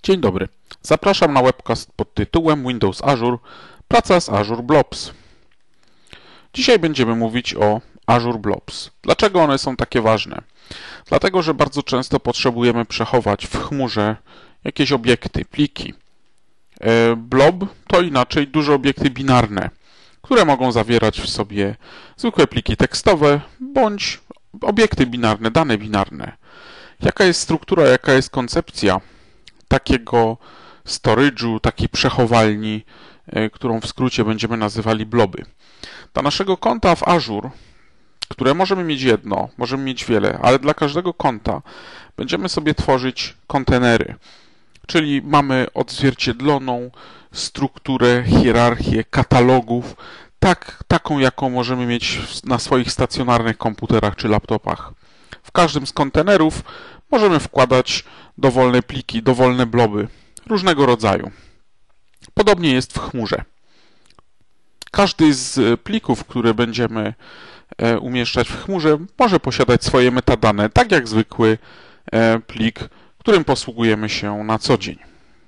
Dzień dobry. Zapraszam na webcast pod tytułem Windows Azure – praca z Azure Blobs. Dzisiaj będziemy mówić o Azure Blobs. Dlaczego one są takie ważne? Dlatego, że bardzo często potrzebujemy przechować w chmurze jakieś obiekty, pliki. Blob to inaczej duże obiekty binarne, które mogą zawierać w sobie zwykłe pliki tekstowe bądź obiekty binarne, dane binarne. Jaka jest struktura, jaka jest koncepcja takiego storage'u, takiej przechowalni, którą w skrócie będziemy nazywali bloby. Dla naszego konta w Azure, które możemy mieć jedno, możemy mieć wiele, ale dla każdego konta będziemy sobie tworzyć kontenery, czyli mamy odzwierciedloną strukturę, hierarchię katalogów, taką jaką możemy mieć na swoich stacjonarnych komputerach czy laptopach. W każdym z kontenerów możemy wkładać dowolne pliki, dowolne bloby różnego rodzaju. Podobnie jest w chmurze. Każdy z plików, które będziemy umieszczać w chmurze, może posiadać swoje metadane, tak jak zwykły plik, którym posługujemy się na co dzień.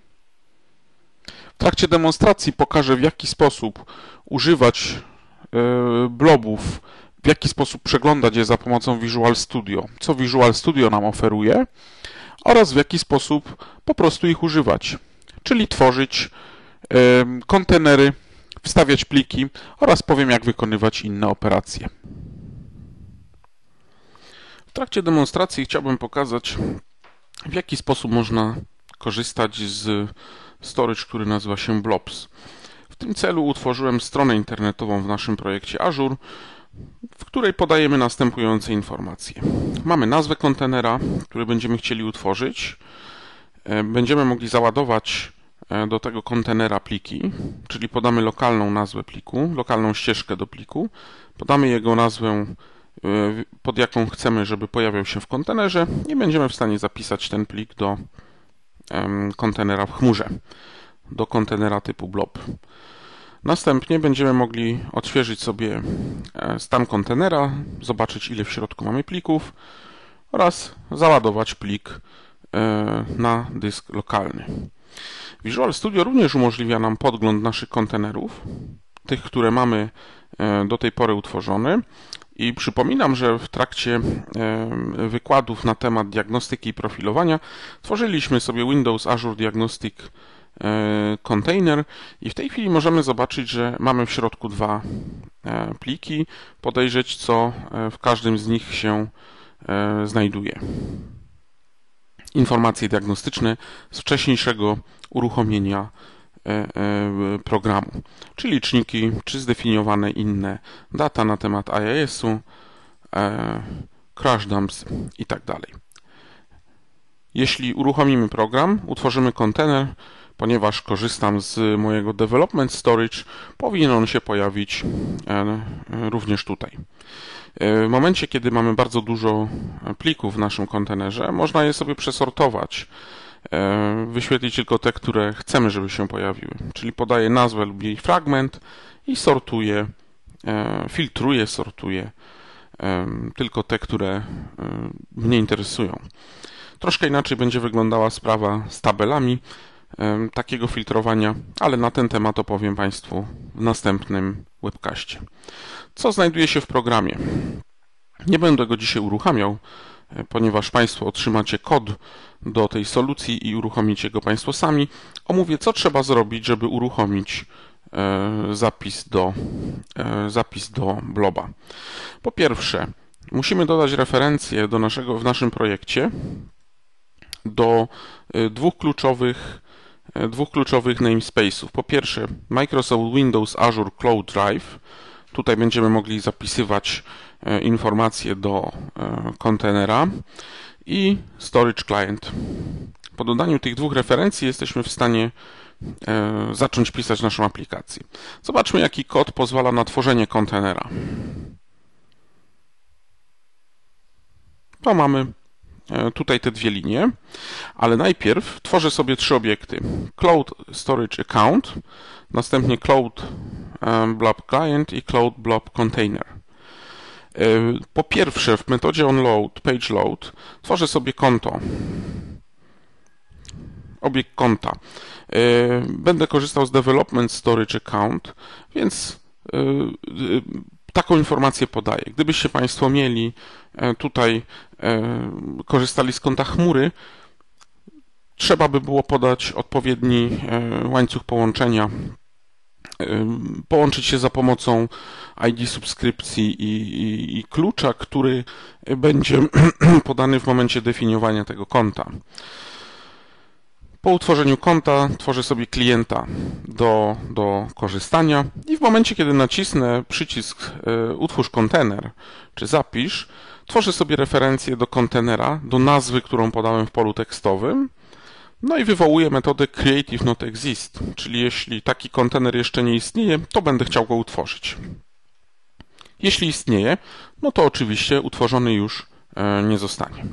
W trakcie demonstracji pokażę, w jaki sposób używać blobów, w jaki sposób przeglądać je za pomocą Visual Studio, co Visual Studio nam oferuje oraz w jaki sposób po prostu ich używać, czyli tworzyć kontenery, wstawiać pliki oraz powiem, jak wykonywać inne operacje. W trakcie demonstracji chciałbym pokazać, w jaki sposób można korzystać z storage, który nazywa się Blobs. W tym celu utworzyłem stronę internetową w naszym projekcie Azure, w której podajemy następujące informacje. Mamy nazwę kontenera, który będziemy chcieli utworzyć. Będziemy mogli załadować do tego kontenera pliki, czyli podamy lokalną nazwę pliku, lokalną ścieżkę do pliku, podamy jego nazwę, pod jaką chcemy, żeby pojawiał się w kontenerze i będziemy w stanie zapisać ten plik do kontenera w chmurze, do kontenera typu blob. Następnie będziemy mogli odświeżyć sobie stan kontenera, zobaczyć, ile w środku mamy plików oraz załadować plik na dysk lokalny. Visual Studio również umożliwia nam podgląd naszych kontenerów, tych, które mamy do tej pory utworzone. I przypominam, że w trakcie wykładów na temat diagnostyki i profilowania tworzyliśmy sobie Windows Azure Diagnostic Container i w tej chwili możemy zobaczyć, że mamy w środku dwa pliki, podejrzeć, co w każdym z nich się znajduje. Informacje diagnostyczne z wcześniejszego uruchomienia programu, czyli liczniki, czy zdefiniowane inne data na temat IIS-u, crash dumps i tak dalej. Jeśli uruchomimy program, utworzymy kontener, ponieważ korzystam z mojego Development Storage, powinien on się pojawić również tutaj. W momencie, kiedy mamy bardzo dużo plików w naszym kontenerze, można je sobie przesortować, wyświetlić tylko te, które chcemy, żeby się pojawiły. Czyli podaję nazwę lub jej fragment i sortuję, filtruję, sortuję tylko te, które mnie interesują. Troszkę inaczej będzie wyglądała sprawa z tabelami takiego filtrowania, ale na ten temat opowiem Państwu w następnym webcaście. Co znajduje się w programie? Nie będę go dzisiaj uruchamiał, ponieważ Państwo otrzymacie kod do tej solucji i uruchomicie go Państwo sami. Omówię, co trzeba zrobić, żeby uruchomić zapis do bloba. Po pierwsze, musimy dodać referencję w naszym projekcie do dwóch kluczowych namespace'ów. Po pierwsze, Microsoft Windows Azure Cloud Drive. Tutaj będziemy mogli zapisywać informacje do kontenera i Storage Client. Po dodaniu tych dwóch referencji jesteśmy w stanie zacząć pisać naszą aplikację. Zobaczmy, jaki kod pozwala na tworzenie kontenera. To mamy tutaj te dwie linie, ale najpierw tworzę sobie trzy obiekty. Cloud Storage Account, następnie Cloud Blob Client i Cloud Blob Container. Po pierwsze, w metodzie onLoad, PageLoad tworzę sobie konto obiekt konta. Będę korzystał z Development Storage Account, więc taką informację podaję. Gdybyście Państwo mieli tutaj, korzystali z konta chmury, trzeba by było podać odpowiedni łańcuch połączenia, połączyć się za pomocą ID subskrypcji i klucza, który będzie podany w momencie definiowania tego konta. Po utworzeniu konta tworzę sobie klienta do korzystania i w momencie, kiedy nacisnę przycisk utwórz kontener czy zapisz, tworzę sobie referencję do kontenera, do nazwy, którą podałem w polu tekstowym. No i wywołuję metodę createIfNotExist, czyli jeśli taki kontener jeszcze nie istnieje, to będę chciał go utworzyć. Jeśli istnieje, no to oczywiście utworzony już nie zostanie.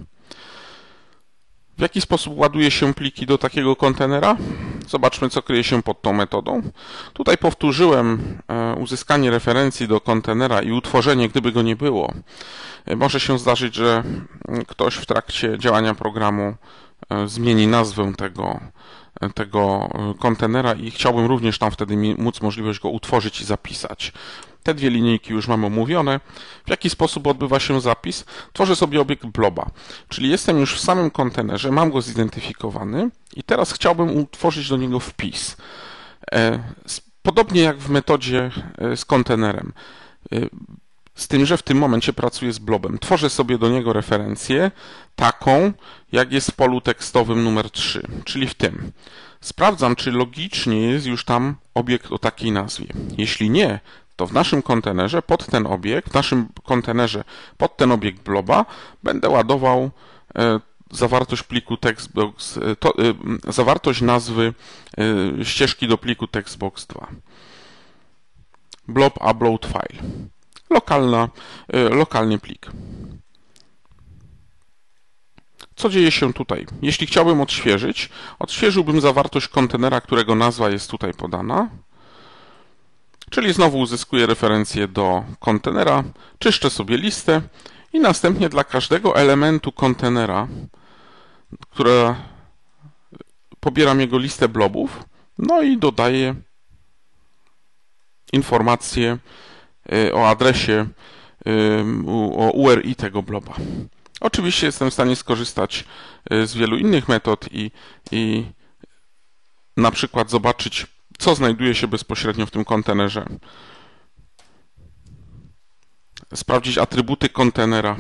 W jaki sposób ładuje się pliki do takiego kontenera? Zobaczmy, co kryje się pod tą metodą. Tutaj powtórzyłem uzyskanie referencji do kontenera i utworzenie, gdyby go nie było. Może się zdarzyć, że ktoś w trakcie działania programu zmieni nazwę tego kontenera i chciałbym również tam wtedy móc możliwość go utworzyć i zapisać. Te dwie linijki już mam omówione. W jaki sposób odbywa się zapis? Tworzę sobie obiekt bloba, czyli jestem już w samym kontenerze, mam go zidentyfikowany i teraz chciałbym utworzyć do niego wpis. Podobnie jak w metodzie z kontenerem. Z tym, że w tym momencie pracuję z blobem. Tworzę sobie do niego referencję taką, jak jest w polu tekstowym numer 3, czyli w tym. Sprawdzam, czy logicznie jest już tam obiekt o takiej nazwie. Jeśli nie, to w naszym kontenerze pod ten obiekt, pod ten obiekt bloba będę ładował zawartość pliku textbox, zawartość nazwy ścieżki do pliku textbox2. Blob upload file. Lokalny plik. Co dzieje się tutaj? Jeśli chciałbym odświeżyć, odświeżyłbym zawartość kontenera, którego nazwa jest tutaj podana. Czyli znowu uzyskuję referencję do kontenera, czyszczę sobie listę i następnie dla każdego elementu kontenera, które pobieram jego listę blobów, no i dodaję informację o adresie, o URI tego bloba. Oczywiście jestem w stanie skorzystać z wielu innych metod i na przykład zobaczyć, co znajduje się bezpośrednio w tym kontenerze. Sprawdzić atrybuty kontenera,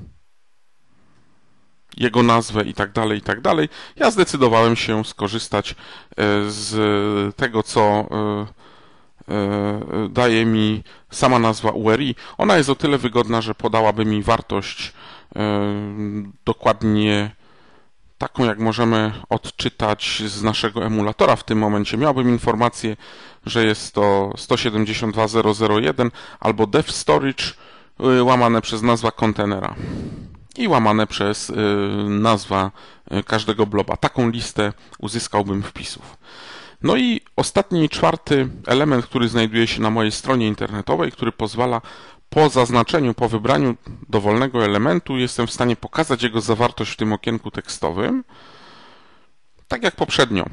jego nazwę i tak dalej. Ja zdecydowałem się skorzystać z tego, co daje mi sama nazwa URI. Ona jest o tyle wygodna, że podałaby mi wartość dokładnie taką, jak możemy odczytać z naszego emulatora. W tym momencie miałbym informację, że jest to 172.0.0.1 albo dev storage łamane przez nazwa kontenera i łamane przez nazwa każdego bloba. Taką listę uzyskałbym wpisów. No i ostatni, czwarty element, który znajduje się na mojej stronie internetowej, który pozwala po zaznaczeniu, po wybraniu dowolnego elementu jestem w stanie pokazać jego zawartość w tym okienku tekstowym. Tak jak poprzednio.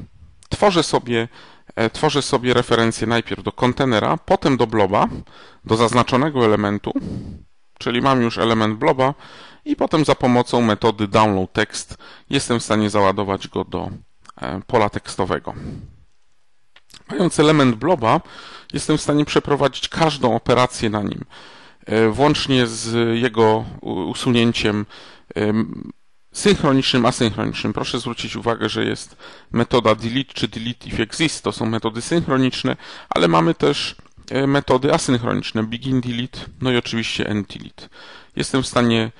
Tworzę sobie referencję najpierw do kontenera, potem do bloba, do zaznaczonego elementu, czyli mam już element bloba i potem za pomocą metody download text jestem w stanie załadować go do pola tekstowego. Mając element bloba, jestem w stanie przeprowadzić każdą operację na nim, włącznie z jego usunięciem synchronicznym, asynchronicznym. Proszę zwrócić uwagę, że jest metoda delete czy delete if exist, to są metody synchroniczne, ale mamy też metody asynchroniczne, begin delete, no i oczywiście end delete. Jestem w stanie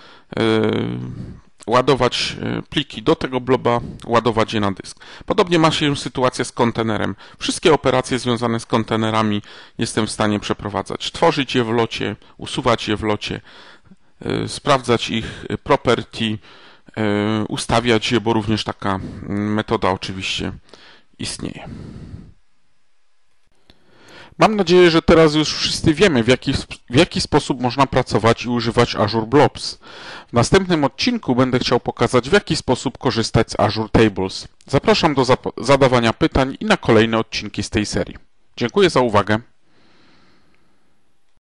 ładować pliki do tego bloba, ładować je na dysk. Podobnie ma się sytuacja z kontenerem. Wszystkie operacje związane z kontenerami jestem w stanie przeprowadzać. Tworzyć je w locie, usuwać je w locie, sprawdzać ich property, ustawiać je, bo również taka metoda oczywiście istnieje. Mam nadzieję, że teraz już wszyscy wiemy, w jaki sposób można pracować i używać Azure Blobs. W następnym odcinku będę chciał pokazać, w jaki sposób korzystać z Azure Tables. Zapraszam do zadawania pytań i na kolejne odcinki z tej serii. Dziękuję za uwagę.